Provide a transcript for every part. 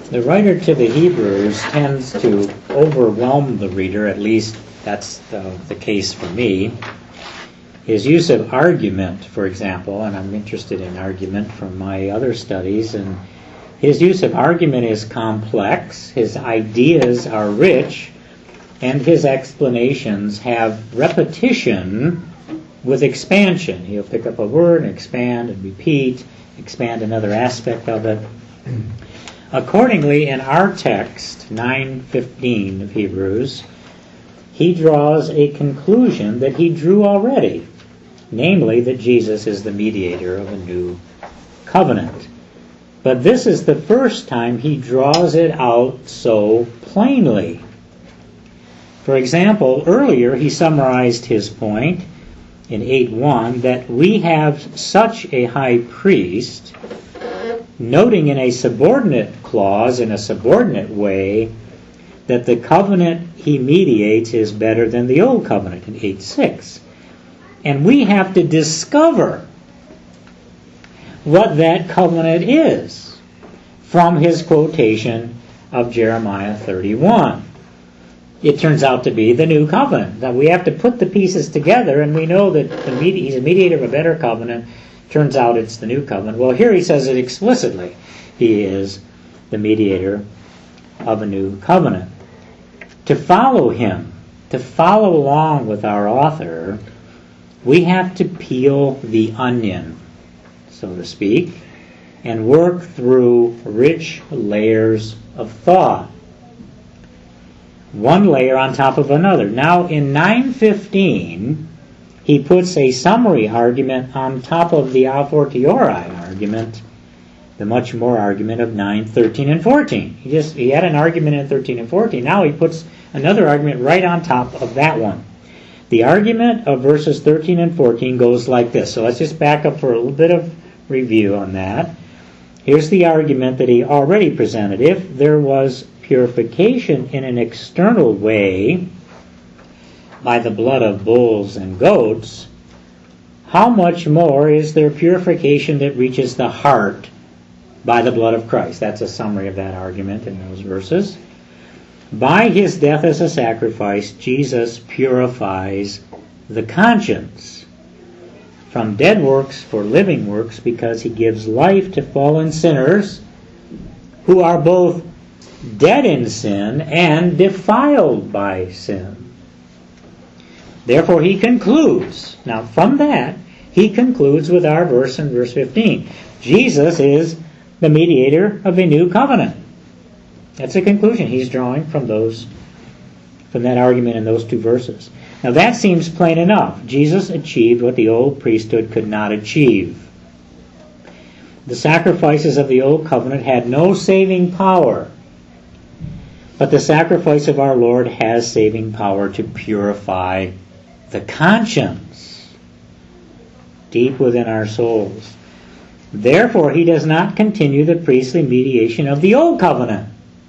The writer to the Hebrews tends to overwhelm the reader, at least that's the case for me. His use of argument, for example, and I'm interested in argument from my other studies, and his use of argument is complex, his ideas are rich, and his explanations have repetition with expansion. He'll pick up a word and expand and repeat, expand another aspect of it. Accordingly, in our text, 9:15 of Hebrews, he draws a conclusion that he drew already, namely that Jesus is the mediator of a new covenant. But this is the first time he draws it out so plainly. For example, earlier he summarized his point in 8:1 that we have such a high priest, noting in a subordinate clause, in a subordinate way, that the covenant he mediates is better than the old covenant in 8:6. And we have to discover what that covenant is from his quotation of Jeremiah 31. It turns out to be the new covenant. Now we have to put the pieces together, and we know that he's a mediator of a better covenant. Turns out it's the new covenant. Well, here he says it explicitly. He is the mediator of a new covenant. To follow him, to follow along with our author, we have to peel the onion, so to speak, and work through rich layers of thought. One layer on top of another. Now in 9:15, he puts a summary argument on top of the a fortiori argument, the much more argument of 9:13 and 14. He had an argument in 13 and 14. Now he puts another argument right on top of that one. The argument of verses 13 and 14 goes like this. So let's just back up for a little bit of review on that. Here's the argument that he already presented. If there was purification in an external way by the blood of bulls and goats, how much more is there purification that reaches the heart by the blood of Christ? That's a summary of that argument in those verses. By his death as a sacrifice, Jesus purifies the conscience from dead works for living works, because he gives life to fallen sinners who are both dead in sin and defiled by sin. Therefore he concludes, now from that, he concludes with our verse in verse 15. Jesus is the mediator of a new covenant. That's a conclusion he's drawing from that argument in those two verses. Now that seems plain enough. Jesus achieved what the old priesthood could not achieve. The sacrifices of the old covenant had no saving power, but the sacrifice of our Lord has saving power to purify the conscience deep within our souls. Therefore, he does not continue the priestly mediation of the old covenant.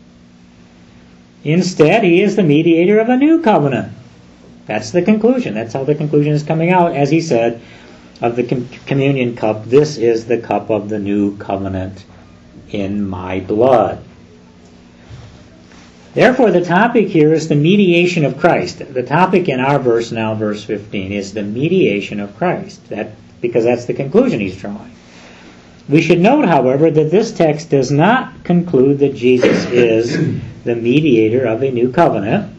Instead, he is the mediator of a new covenant. That's the conclusion. That's how the conclusion is coming out. As he said of the communion cup, this is the cup of the new covenant in my blood. Therefore, the topic here is the mediation of Christ. The topic in our verse now, verse 15, is the mediation of Christ. Because that's the conclusion he's drawing. We should note, however, that this text does not conclude that Jesus is the mediator of a new covenant.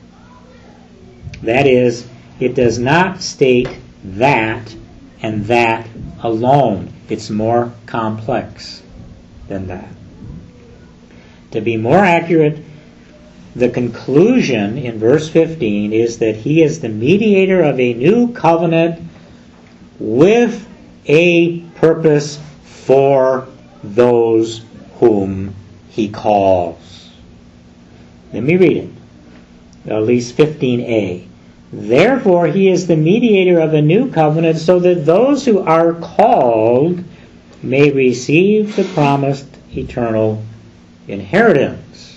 That is, it does not state that and that alone. It's more complex than that. To be more accurate, the conclusion in verse 15 is that he is the mediator of a new covenant with a purpose for those whom he calls. Let me read it. At least 15a. Therefore, he is the mediator of a new covenant, so that those who are called may receive the promised eternal inheritance.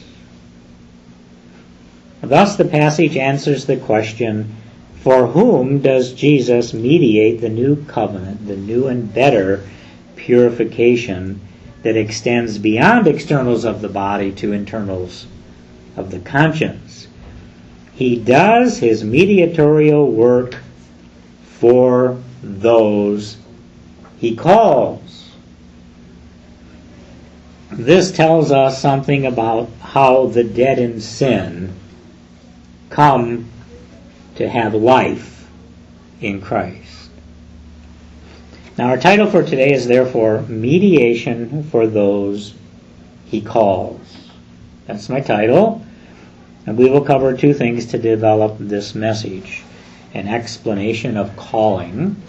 Thus, the passage answers the question, for whom does Jesus mediate the new covenant, the new and better purification that extends beyond externals of the body to internals of the conscience. He does his mediatorial work for those he calls. This tells us something about how the dead in sin come to have life in Christ. Now our title for today is therefore Mediation for Those He Calls. That's my title. And we will cover two things to develop this message: an explanation of calling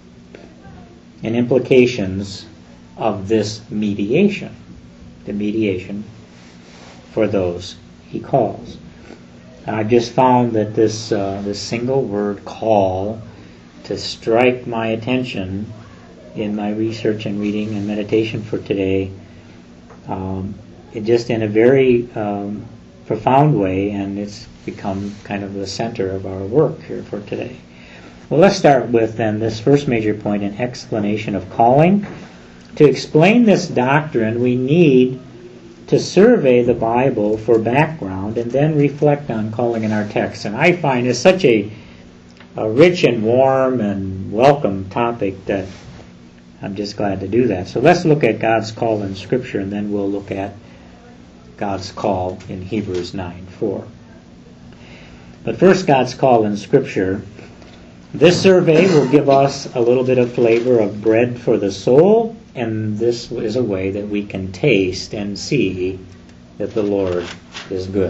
and implications of this mediation, the mediation for those he calls. And I've just found that this single word, call, to strike my attention in my research and reading and meditation for today, it just in a very profound way, and it's become kind of the center of our work here for today. Well, let's start with then this first major point, an explanation of calling. To explain this doctrine, we need to survey the Bible for background and then reflect on calling in our text. And I find it's such a rich and warm and welcome topic that I'm just glad to do that. So let's look at God's call in Scripture, and then we'll look at God's call in Hebrews 9:4. But first, God's call in Scripture. This survey will give us a little bit of flavor of bread for the soul, and this is a way that we can taste and see that the Lord is good.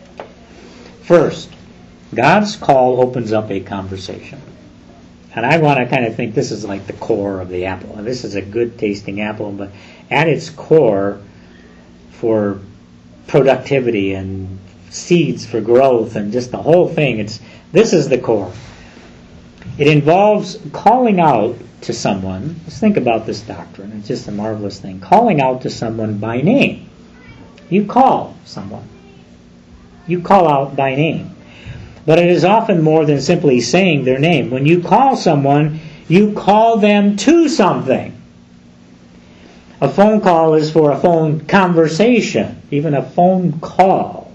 First, God's call opens up a conversation. And I want to kind of think this is like the core of the apple. And this is a good tasting apple, but at its core, for productivity and seeds for growth and just the whole thing, this is the core. It involves calling out to someone. Let's think about this doctrine. It's just a marvelous thing. Calling out to someone by name. You call someone. You call out by name. But it is often more than simply saying their name. When you call someone, you call them to something. A phone call is for a phone conversation, even a phone call.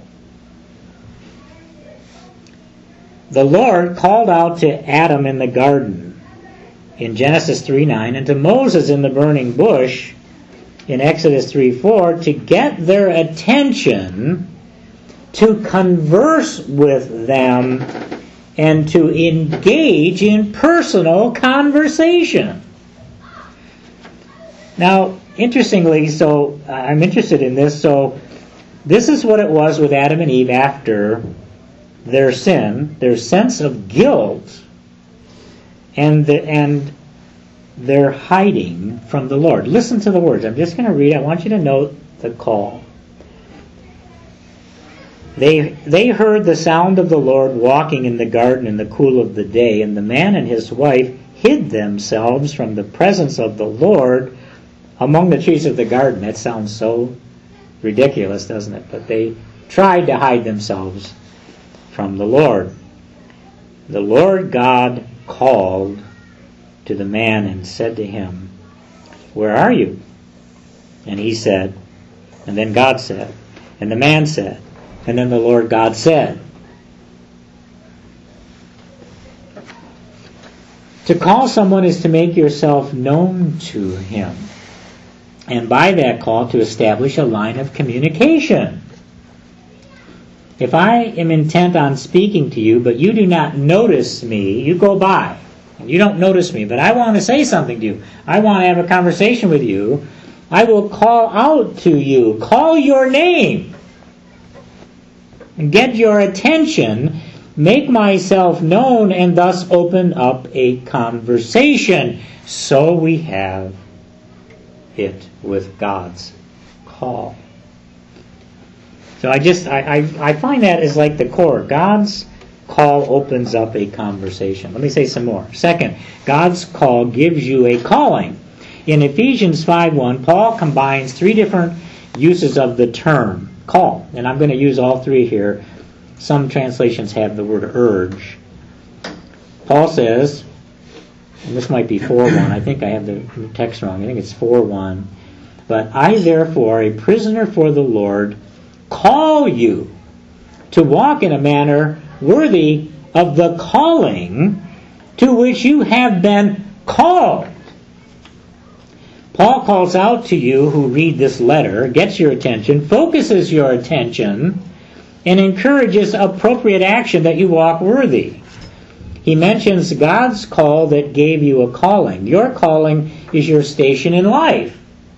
The Lord called out to Adam in the garden in Genesis 3:9 and to Moses in the burning bush in Exodus 3:4 to get their attention, to converse with them, and to engage in personal conversation. Now, interestingly, so I'm interested in this. So this is what it was with Adam and Eve after their sin, their sense of guilt, and their hiding from the Lord. Listen to the words. I'm just going to read. I want you to note the call. They heard the sound of the Lord walking in the garden in the cool of the day, and the man and his wife hid themselves from the presence of the Lord among the trees of the garden. That sounds so ridiculous, doesn't it? But they tried to hide themselves from the Lord. The Lord God called to the man and said to him, "Where are you?" And he said, and then God said, and the man said, and then the Lord God said. To call someone is to make yourself known to him, and by that call to establish a line of communication. If I am intent on speaking to you, but you do not notice me, you go by, and you don't notice me, but I want to say something to you, I want to have a conversation with you, I will call out to you, call your name, and get your attention, make myself known, and thus open up a conversation. So we have it with God's call. So I find that is like the core. God's call opens up a conversation. Let me say some more. Second, God's call gives you a calling. In Ephesians 5:1, Paul combines three different uses of the term call, and I'm going to use all three here. Some translations have the word urge. Paul says, and this might be 4:1, I think I have the text wrong, I think it's 4:1, But I, therefore, a prisoner for the Lord, call you to walk in a manner worthy of the calling to which you have been called. Paul calls out to you who read this letter, gets your attention, focuses your attention, and encourages appropriate action that you walk worthy. He mentions God's call that gave you a calling. Your calling is your station in life.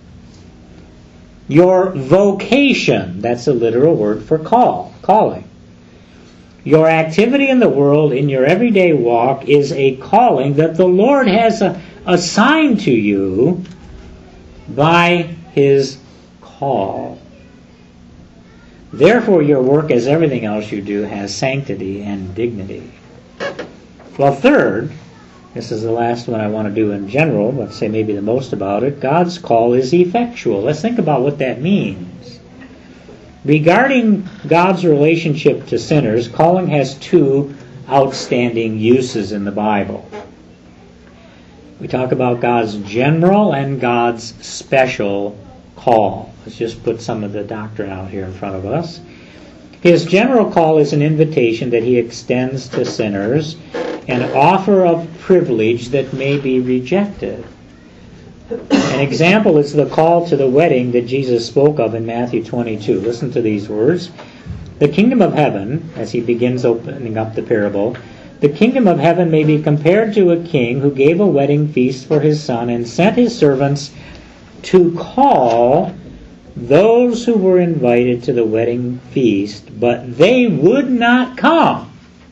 Your vocation, that's a literal word for calling. Your activity in the world, in your everyday walk, is a calling that the Lord has assigned to you by His call. Therefore, your work, as everything else you do, has sanctity and dignity. Well, third, this is the last one I want to do in general, but say maybe the most about it. God's call is effectual. Let's think about what that means. Regarding God's relationship to sinners, calling has two outstanding uses in the Bible. We talk about God's general and God's special call. Let's just put some of the doctrine out here in front of us. His general call is an invitation that He extends to sinners, an offer of privilege that may be rejected. An example is the call to the wedding that Jesus spoke of in Matthew 22. Listen to these words. The kingdom of heaven, as He begins opening up the parable, the kingdom of heaven may be compared to a king who gave a wedding feast for his son and sent his servants to call those who were invited to the wedding feast, but they would not come.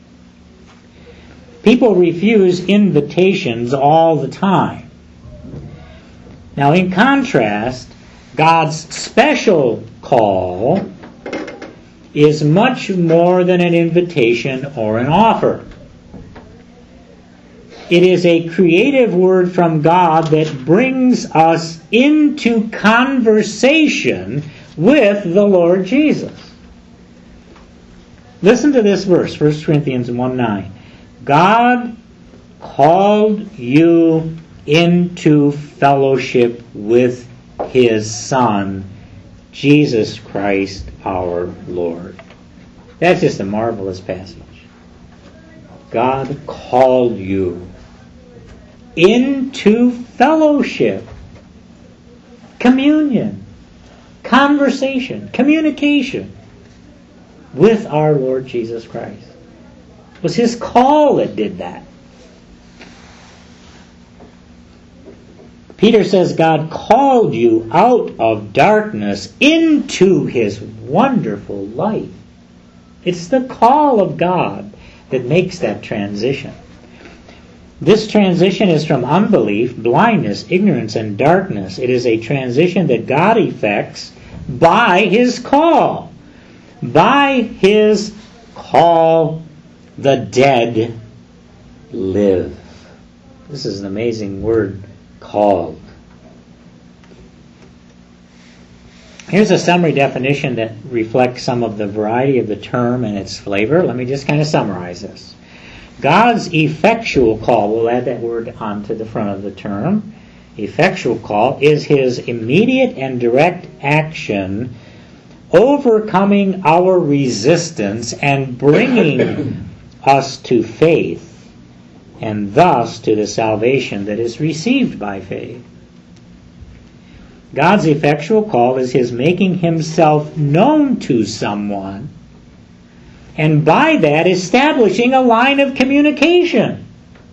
People refuse invitations all the time. Now, in contrast, God's special call is much more than an invitation or an offer. It is a creative word from God that brings us into conversation with the Lord Jesus. Listen to this verse, 1 Corinthians 1:9. God called you into fellowship with His Son, Jesus Christ our Lord. That's just a marvelous passage. God called you into fellowship, communion, conversation, communication with our Lord Jesus Christ. It was His call that did that. Peter says God called you out of darkness into His wonderful light. It's the call of God that makes that transition. This transition is from unbelief, blindness, ignorance, and darkness. It is a transition that God effects by His call. By His call, the dead live. This is an amazing word, called. Here's a summary definition that reflects some of the variety of the term and its flavor. Let me just kind of summarize this. God's effectual call, we'll add that word onto the front of the term, effectual call, is His immediate and direct action overcoming our resistance and bringing us to faith, and thus to the salvation that is received by faith. God's effectual call is His making Himself known to someone, and by that establishing a line of communication.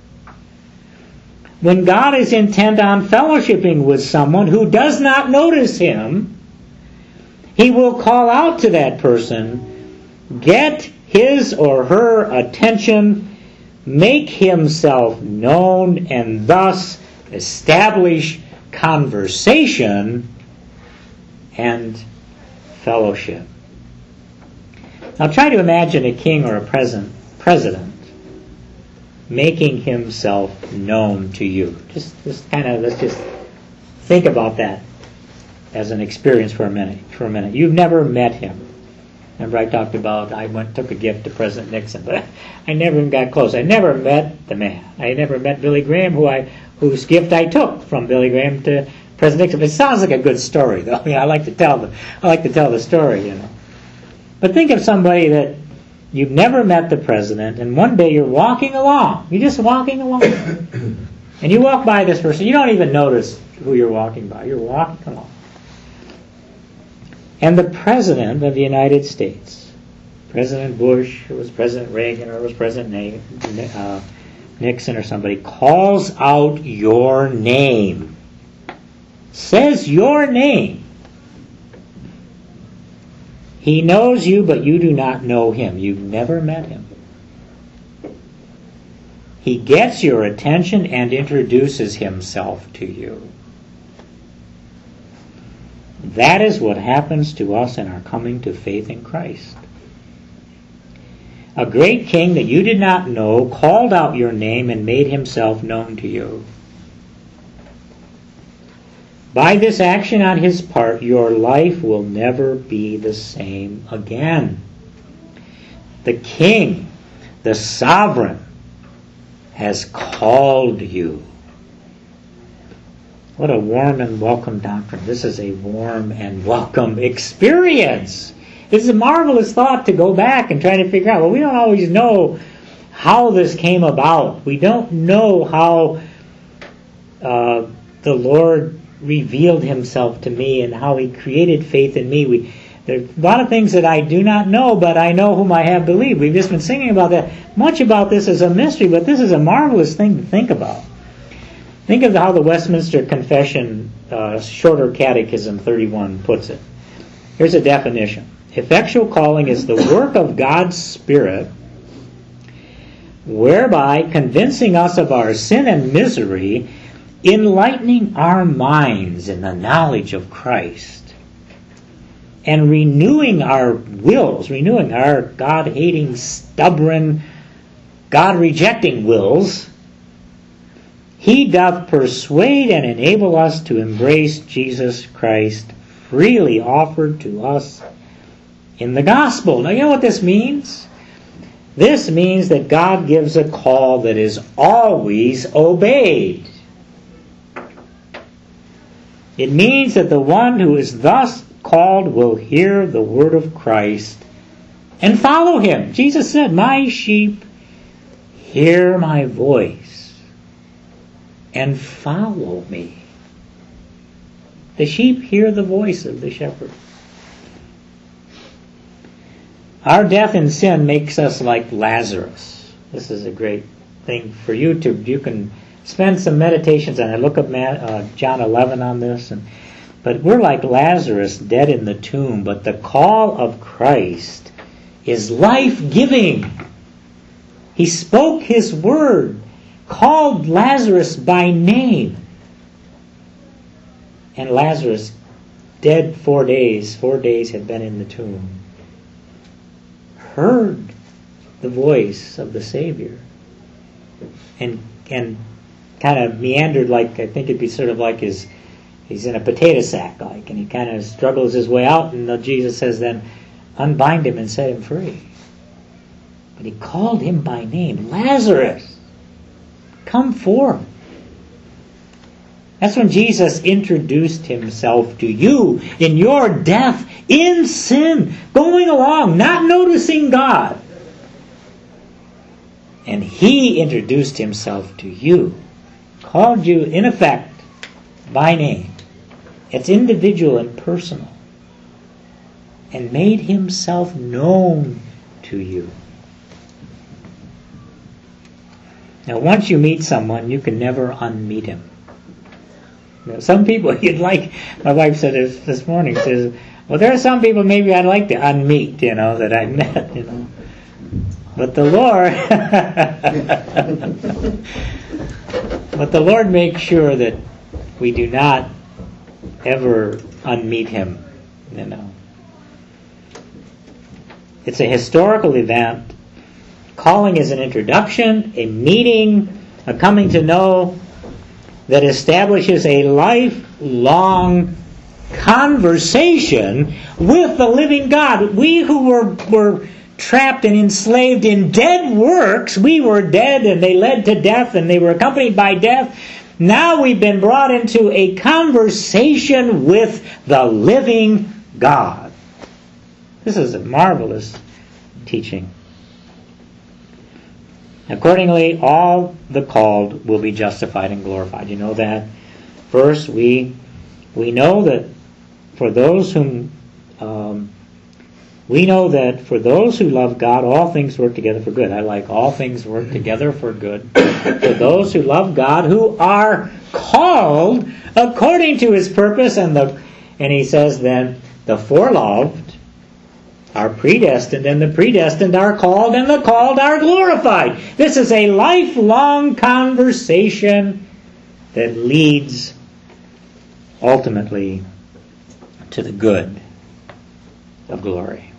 When God is intent on fellowshipping with someone who does not notice Him, He will call out to that person, get his or her attention, make Himself known, and thus establish conversation and fellowship. Now try to imagine a king or a president making himself known to you. Let's just think about that as an experience for a minute. You've never met him. Remember I talked about took a gift to President Nixon, but I never even got close. I never met the man. I never met Billy Graham, whose gift I took from Billy Graham to President Nixon. It sounds like a good story, though. I mean, I like to tell the story, you know. But think of somebody that you've never met the president, and one day you're walking along. You're just walking along. And you walk by this person. You don't even notice who you're walking by. You're walking along. And the President of the United States, President Bush, or was President Reagan, or was President Nixon or somebody, calls out your name. Says your name. He knows you, but you do not know him. You've never met him. He gets your attention and introduces himself to you. That is what happens to us in our coming to faith in Christ. A great king that you did not know called out your name and made himself known to you. By this action on his part, your life will never be the same again. The king, the sovereign, has called you. What a warm and welcome doctrine. This is a warm and welcome experience. It's a marvelous thought to go back and try to figure out. Well, we don't always know how this came about. We don't know how the Lord revealed himself to me and how he created faith in me. There's a lot of things that I do not know, but I know whom I have believed. We've just been singing about that. Much about this is a mystery, but this is a marvelous thing to think about. Think of how the Westminster Confession, Shorter Catechism 31 puts it. Here's a definition. Effectual calling is the work of God's Spirit, whereby convincing us of our sin and misery, enlightening our minds in the knowledge of Christ, and renewing our wills, renewing our God-hating, stubborn, God-rejecting wills, he doth persuade and enable us to embrace Jesus Christ freely offered to us in the gospel. Now, you know what this means? This means that God gives a call that is always obeyed. It means that the one who is thus called will hear the word of Christ and follow him. Jesus said, "My sheep hear my voice and follow me." The sheep hear the voice of the shepherd. Our death in sin makes us like Lazarus. This is a great thing for you can spend some meditations on it. Look up John 11 on this. But we're like Lazarus, dead in the tomb. But the call of Christ is life-giving. He spoke his word, called Lazarus by name. And Lazarus, dead 4 days, 4 days had been in the tomb, heard the voice of the Savior and kind of meandered, like, I think it'd be sort of like he's in a potato sack, like, and he kind of struggles his way out, and Jesus says then, unbind him and set him free. But he called him by name, Lazarus, come forth. That's when Jesus introduced himself to you in your death, in sin, going along, not noticing God. And he introduced himself to you, called you, in effect, by name. It's individual and personal. And made himself known to you. Now, once you meet someone, you can never unmeet him. You know, some people you'd like, my wife said this morning, says, well, there are some people maybe I'd like to unmeet, that I met, But the Lord makes sure that we do not ever unmeet him, It's a historical event. Calling is an introduction, a meeting, a coming to know that establishes a lifelong conversation with the living God. We who were trapped and enslaved in dead works, we were dead and they led to death and they were accompanied by death. Now we've been brought into a conversation with the living God. This is a marvelous teaching. Accordingly, all the called will be justified and glorified. You know that? First, we know that for those who love God, all things work together for good. I like all things work together for good. For those who love God, who are called according to His purpose, and He says then, the foreloved are predestined, and the predestined are called, and the called are glorified. This is a lifelong conversation that leads ultimately to the good of glory.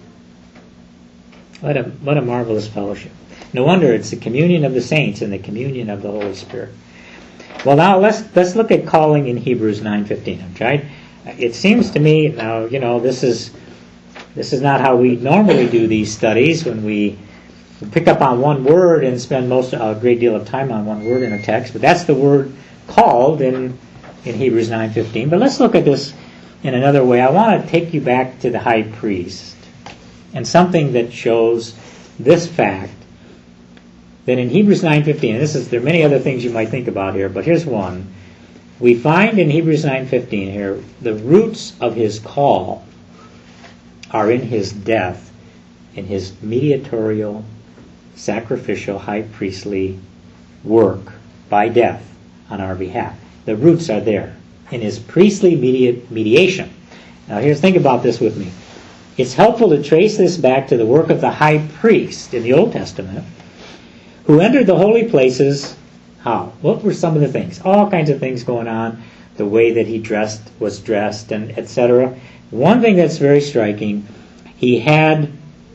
What a marvelous fellowship. No wonder it's the communion of the saints and the communion of the Holy Spirit. Well, now let's look at calling in Hebrews 9:15. I've tried. It seems to me now, this is not how we normally do these studies, when we pick up on one word and spend a great deal of time on one word in a text. But that's the word called in Hebrews 9:15. But let's look at this in another way. I want to take you back to the high priest and something that shows this fact, that in Hebrews 9:15, there are many other things you might think about here, but here's one. We find in Hebrews 9:15 here, the roots of His call are in His death, in His mediatorial, sacrificial, high priestly work by death on our behalf. The roots are there in His priestly mediation. Now think about this with me. It's helpful to trace this back to the work of the high priest in the Old Testament, who entered the holy places. How? What were some of the things? All kinds of things going on. The way that he was dressed, and etc. One thing that's very striking, he had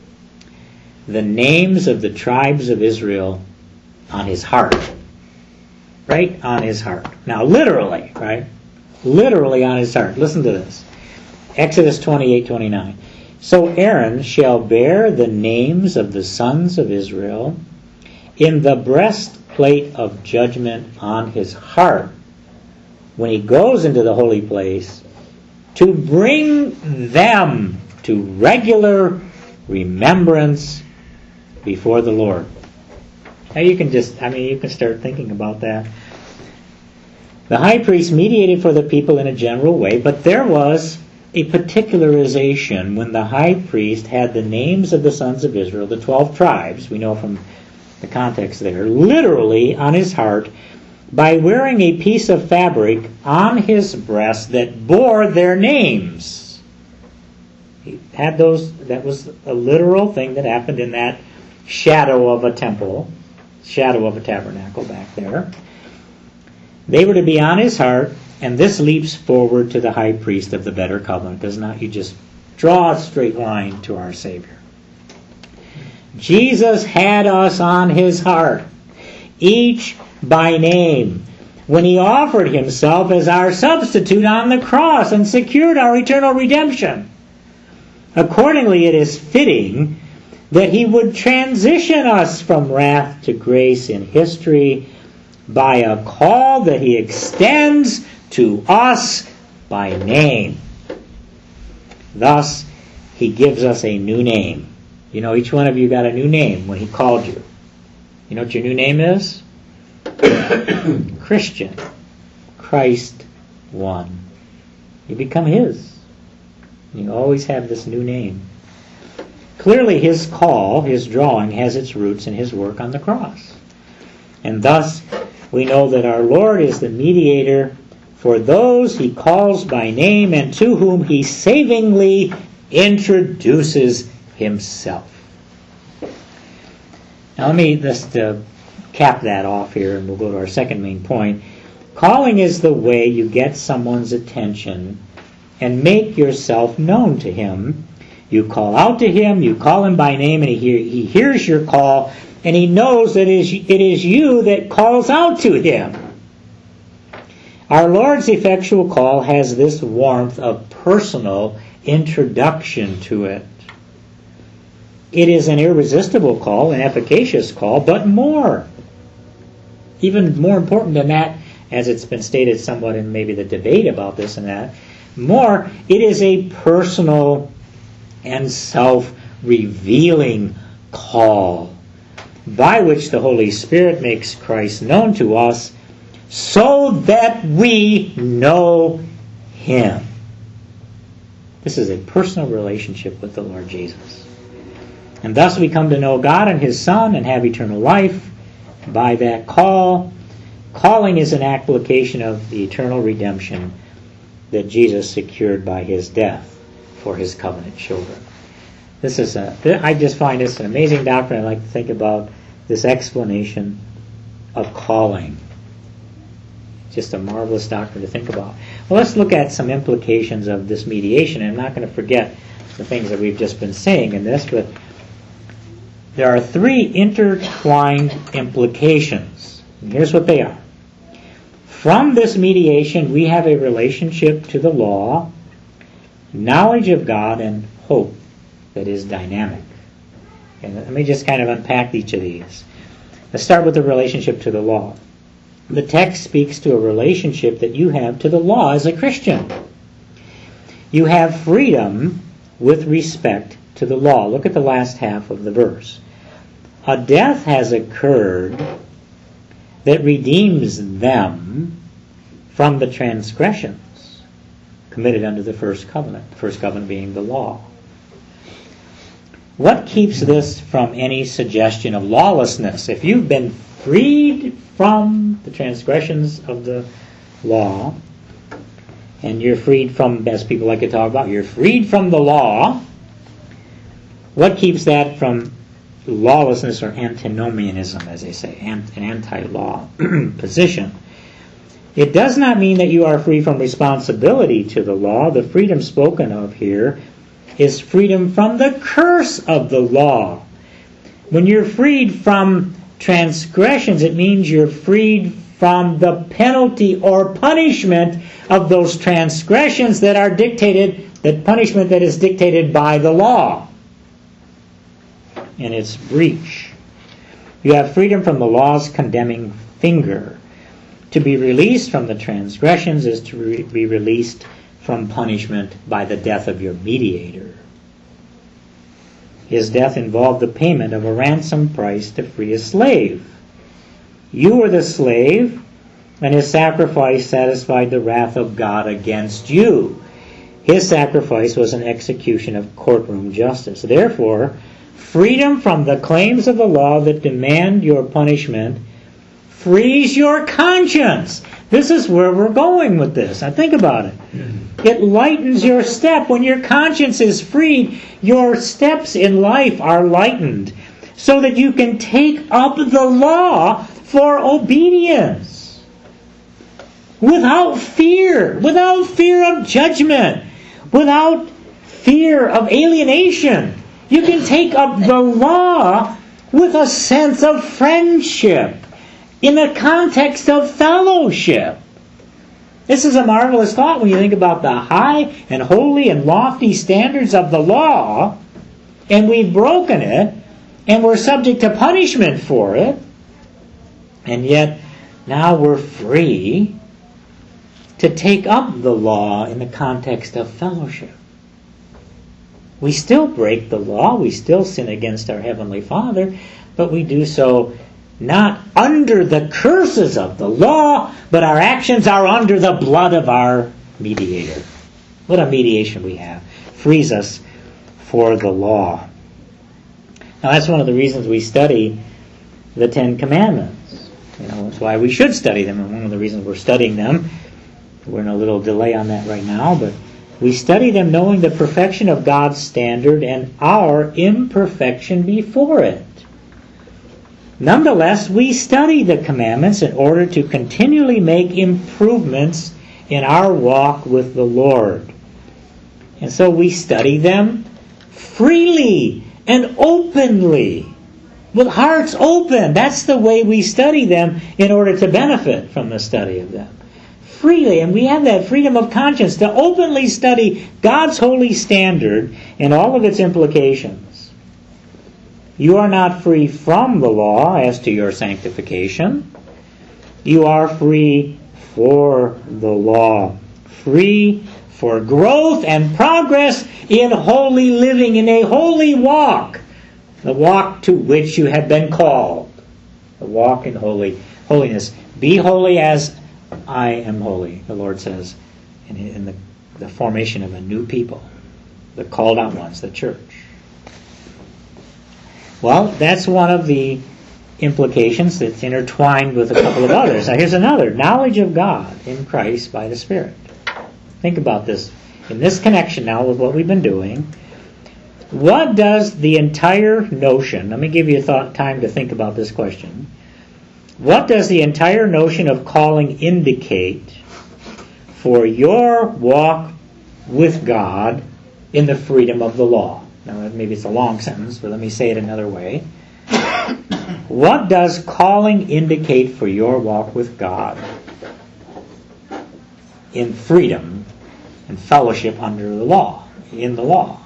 the names of the tribes of Israel on his heart. Right on his heart. Now, literally, right? Literally on his heart. Listen to this. Exodus 28:29. So Aaron shall bear the names of the sons of Israel in the breastplate of judgment on his heart when he goes into the holy place, to bring them to regular remembrance before the Lord. Now you can start thinking about that. The high priest mediated for the people in a general way, but there was a particularization when the high priest had the names of the sons of Israel, the 12 tribes, we know from the context there, literally on his heart, by wearing a piece of fabric on his breast that bore their names. He had those. That was a literal thing that happened in that shadow of a temple, shadow of a tabernacle back there. They were to be on his heart, and this leaps forward to the high priest of the better covenant. Does not you just draw a straight line to our Savior? Jesus had us on his heart, each by name, when he offered himself as our substitute on the cross and secured our eternal redemption. Accordingly, it is fitting that he would transition us from wrath to grace in history by a call that he extends to us by name. Thus, he gives us a new name. Each one of you got a new name when he called you. You know what your new name is? Christian. Christ one. You become his. You always have this new name. Clearly his call, his drawing, has its roots in his work on the cross. And thus, we know that our Lord is the mediator for those he calls by name and to whom he savingly introduces himself. Now let me just cap that off here, and we'll go to our second main point. Calling is the way you get someone's attention and make yourself known to him. You call out to him, you call him by name, and he hears your call, and he knows that it is you that calls out to him. Our Lord's effectual call has this warmth of personal introduction to it. It is an irresistible call, an efficacious call, but more. Even more important than that, as it's been stated somewhat in maybe the debate about this and that. More, it is a personal and self-revealing call by which the Holy Spirit makes Christ known to us so that we know Him. This is a personal relationship with the Lord Jesus. And thus we come to know God and His Son and have eternal life by that call. Calling is an application of the eternal redemption that Jesus secured by His death for His covenant children. I just find this an amazing doctrine. I like to think about this explanation of calling. Just a marvelous doctrine to think about. Well, let's look at some implications of this mediation. I'm not going to forget the things that we've just been saying in this, but there are three intertwined implications. And here's what they are. From this mediation, we have a relationship to the law, knowledge of God, and hope that is dynamic. And let me just kind of unpack each of these. Let's start with the relationship to the law. The text speaks to a relationship that you have to the law as a Christian. You have freedom with respect to the law. Look at the last half of the verse. A death has occurred that redeems them from the transgressions committed under the first covenant. The first covenant being the law. What keeps this from any suggestion of lawlessness? If you've been freed from the transgressions of the law, and you're freed from, as people like to talk about, you're freed from the law, what keeps that from lawlessness or antinomianism, as they say, an anti-law position? It does not mean that you are free from responsibility to the law. The freedom spoken of here is freedom from the curse of the law. When you're freed from transgressions, it means you're freed from the penalty or punishment of those transgressions that are dictated, that punishment that is dictated by the law and its breach. You have freedom from the law's condemning finger. To be released from the transgressions is to be released from punishment by the death of your mediator. His death involved the payment of a ransom price to free a slave. You were the slave, and his sacrifice satisfied the wrath of God against you. His sacrifice was an execution of courtroom justice. Therefore, freedom from the claims of the law that demand your punishment frees your conscience. This is where we're going with this. Now think about it. It lightens your step. When your conscience is freed, your steps in life are lightened so that you can take up the law for obedience without fear of judgment, without fear of alienation. You can take up the law with a sense of friendship in the context of fellowship. This is a marvelous thought when you think about the high and holy and lofty standards of the law, and we've broken it, and we're subject to punishment for it, and yet now we're free to take up the law in the context of fellowship. We still break the law, we still sin against our Heavenly Father, but we do so not under the curses of the law, but our actions are under the blood of our mediator. What a mediation we have. Frees us for the law. Now that's one of the reasons we study the Ten Commandments. That's why we should study them, and one of the reasons we're studying them, we're in a little delay on that right now, but we study them knowing the perfection of God's standard and our imperfection before it. Nonetheless, we study the commandments in order to continually make improvements in our walk with the Lord. And so we study them freely and openly, with hearts open. That's the way we study them in order to benefit from the study of them. Freely, and we have that freedom of conscience to openly study God's holy standard and all of its implications. You are not free from the law as to your sanctification. You are free for the law, free for growth and progress in holy living, in a holy walk, the walk to which you have been called, the walk in holiness. Be holy as I am holy, the Lord says, in the formation of a new people, the called out ones, the church. Well, that's one of the implications that's intertwined with a couple of others. Now here's another. Knowledge of God in Christ by the Spirit. Think about this. In this connection now with what we've been doing, what does the entire notion, let me give you time to think about this question. What does the entire notion of calling indicate for your walk with God in the freedom of the law? Now, maybe it's a long sentence, but let me say it another way. What does calling indicate for your walk with God in freedom and fellowship under the law, in the law?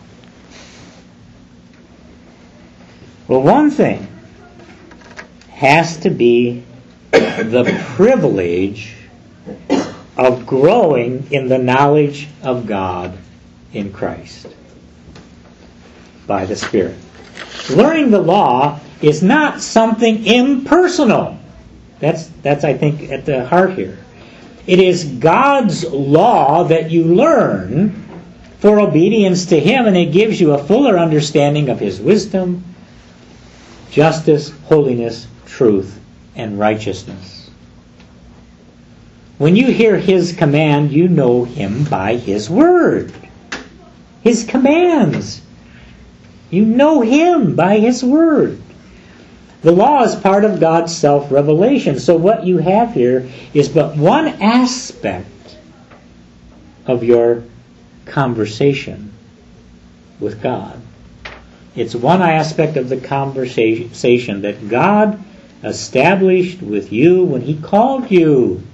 Well, one thing has to be the privilege of growing in the knowledge of God in Christ by the Spirit. Learning the law is not something impersonal. That's I think at the heart here. It is God's law that you learn for obedience to Him, and it gives you a fuller understanding of His wisdom, justice, holiness, truth, and righteousness. When you hear His command, you know Him by His word. His commands. You know Him by His word. The law is part of God's self-revelation. So what you have here is but one aspect of your conversation with God. It's one aspect of the conversation that God established with you when He called you.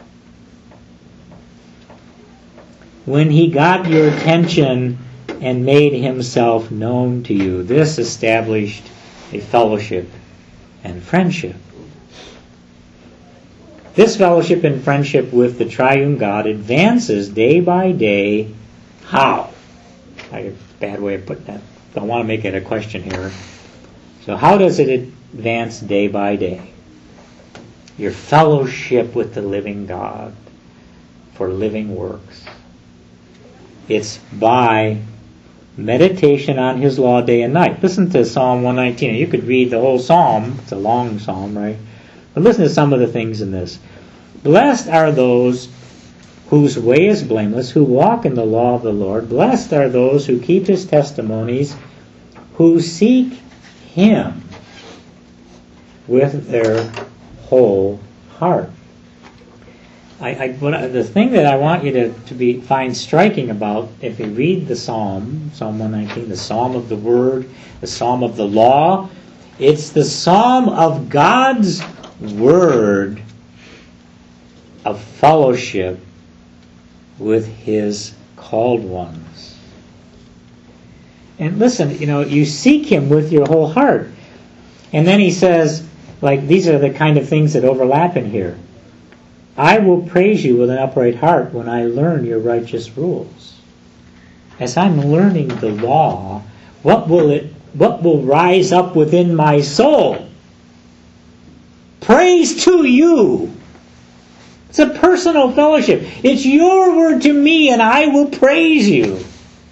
When He got your attention and made Himself known to you. This established a fellowship and friendship. This fellowship and friendship with the triune God advances day by day. How? A bad way of putting that. Don't want to make it a question here. So how does it advance day by day? Your fellowship with the living God for living works. It's by meditation on His law day and night. Listen to Psalm 119. You could read the whole psalm. It's a long psalm, right? But listen to some of the things in this. Blessed are those whose way is blameless, who walk in the law of the Lord. Blessed are those who keep His testimonies, who seek Him with their whole heart. The thing that I want you to find striking about, if you read the Psalm 119, the Psalm of the Word, the Psalm of the Law, it's the Psalm of God's Word of fellowship with His called ones. And listen, you seek Him with your whole heart. And then He says, these are the kind of things that overlap in here. I will praise you with an upright heart when I learn your righteous rules. As I'm learning the law, what will rise up within my soul? Praise to you. It's a personal fellowship. It's your word to me, and I will praise you.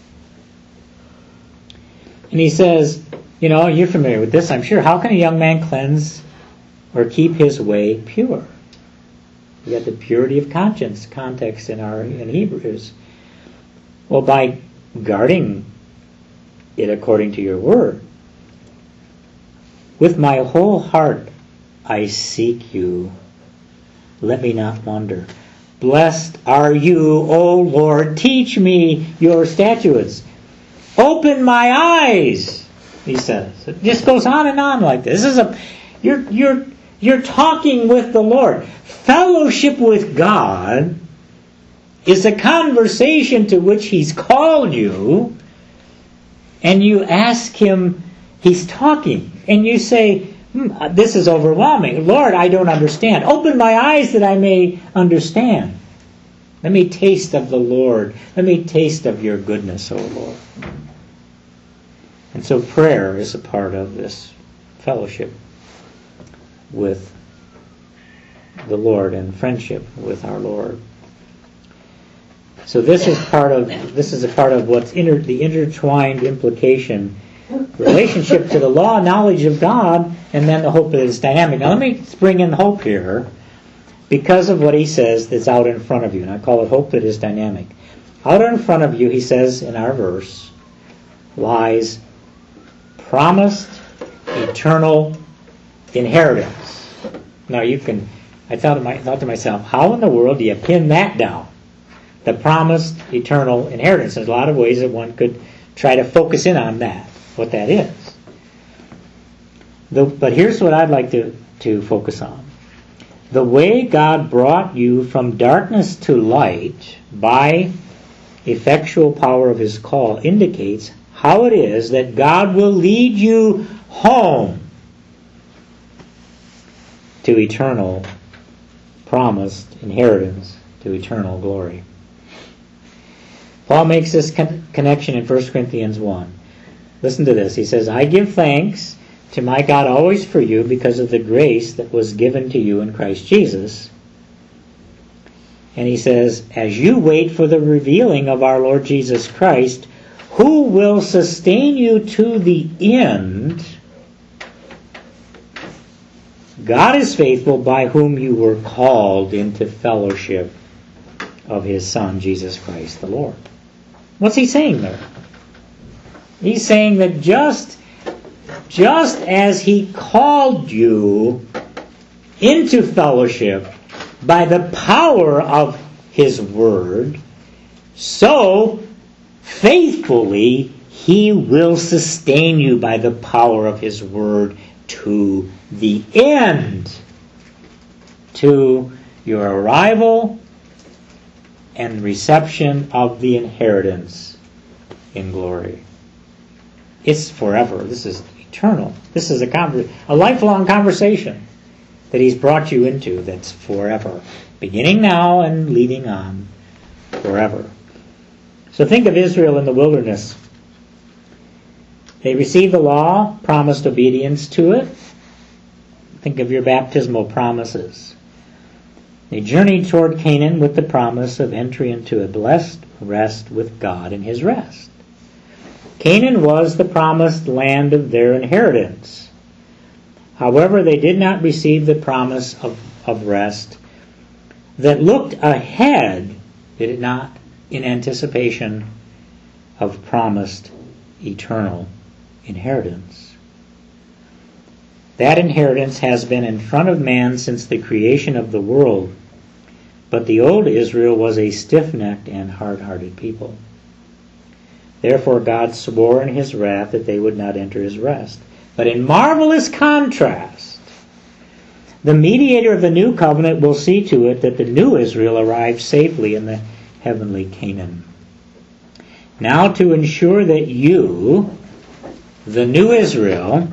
And he says, you're familiar with this, I'm sure. How can a young man cleanse or keep his way pure? You got the purity of conscience context in Hebrews. Well, by guarding it according to your word. With my whole heart I seek you. Let me not wander. Blessed are you, O Lord. Teach me your statutes. Open my eyes, he says. It just goes on and on like this. You're talking with the Lord. Fellowship with God is a conversation to which He's called you, and you ask Him, He's talking, and you say, This is overwhelming. Lord, I don't understand. Open my eyes that I may understand. Let me taste of the Lord. Let me taste of your goodness, O Lord. And so prayer is a part of this fellowship with the Lord and friendship with our Lord. So this is a part of what's the intertwined implication, relationship to the law, knowledge of God, and then the hope that is dynamic. Now let me bring in hope here because of what he says that's out in front of you. And I call it hope that is dynamic. Out in front of you, he says in our verse, lies promised eternal inheritance. Now I thought to myself, how in the world do you pin that down? The promised eternal inheritance. There's a lot of ways that one could try to focus in on that, what that is. But here's what I'd like to focus on. The way God brought you from darkness to light by effectual power of his call indicates how it is that God will lead you home to eternal promised inheritance, to eternal glory. Paul makes this connection in 1 Corinthians 1. Listen to this. He says, I give thanks to my God always for you because of the grace that was given to you in Christ Jesus. And he says, as you wait for the revealing of our Lord Jesus Christ, who will sustain you to the end. God is faithful, by whom you were called into fellowship of his Son, Jesus Christ the Lord. What's he saying there? He's saying that just as he called you into fellowship by the power of his word, so faithfully he will sustain you by the power of his word to the end, to your arrival and reception of the inheritance in glory. It's forever. This is eternal. This is a lifelong conversation that he's brought you into that's forever. Beginning now and leading on forever. So think of Israel in the wilderness. They received the law, promised obedience to it. Think of your baptismal promises. They journeyed toward Canaan with the promise of entry into a blessed rest with God in his rest. Canaan was the promised land of their inheritance. However, they did not receive the promise of rest that looked ahead, did it not, in anticipation of promised eternal inheritance. That inheritance has been in front of man since the creation of the world, but the old Israel was a stiff-necked and hard-hearted people. Therefore God swore in his wrath that they would not enter his rest. But in marvelous contrast, the mediator of the new covenant will see to it that the new Israel arrives safely in the heavenly Canaan. Now to ensure that you, the new Israel,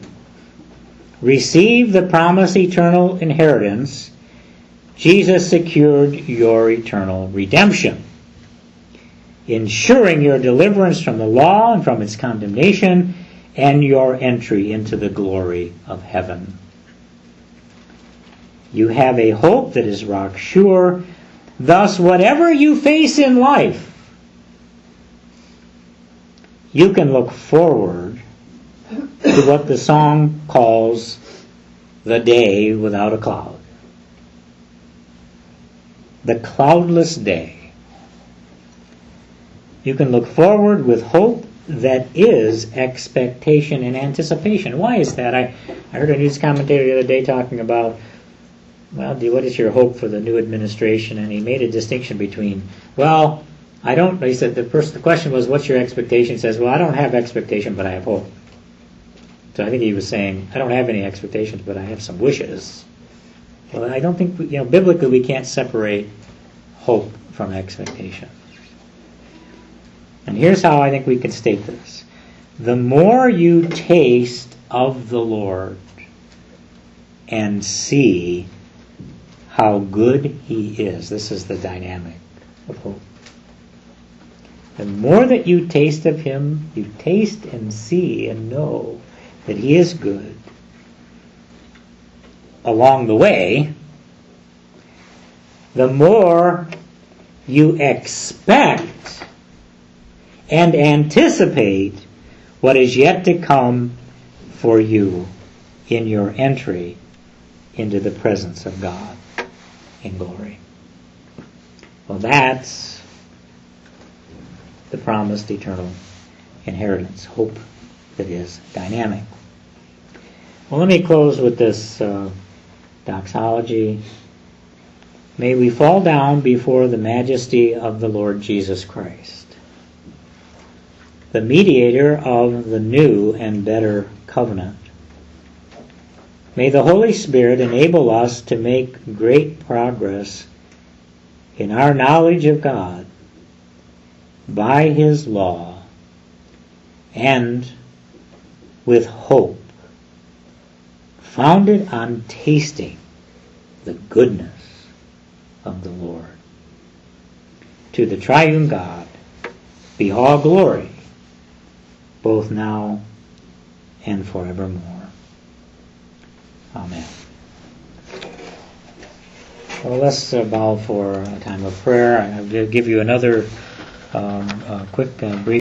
receive the promised eternal inheritance, Jesus secured your eternal redemption, ensuring your deliverance from the law and from its condemnation and your entry into the glory of heaven. You have a hope that is rock sure. Thus, whatever you face in life, you can look forward to what the song calls the day without a cloud. The cloudless day. You can look forward with hope that is expectation and anticipation. Why is that? I heard a news commentator the other day talking about, well, what is your hope for the new administration? And he made a distinction between, he said the question was, what's your expectation? He says, well, I don't have expectation, but I have hope. So I think he was saying, I don't have any expectations, but I have some wishes. Well, I don't think, biblically we can't separate hope from expectation. And here's how I think we can state this. The more you taste of the Lord, and see how good He is. This is the dynamic of hope. The more that you taste of Him, you taste and see and know that He is good. Along the way, the more you expect and anticipate what is yet to come for you in your entry into the presence of God in glory. Well, that's the promised eternal inheritance, hope that is dynamic. Well, let me close with this doxology. May we fall down before the majesty of the Lord Jesus Christ, the mediator of the new and better covenant. May the Holy Spirit enable us to make great progress in our knowledge of God by His law and with hope, founded on tasting the goodness of the Lord. To the triune God be all glory, both now and forevermore. Amen. Well, let's bow for a time of prayer. I'll give you another quick brief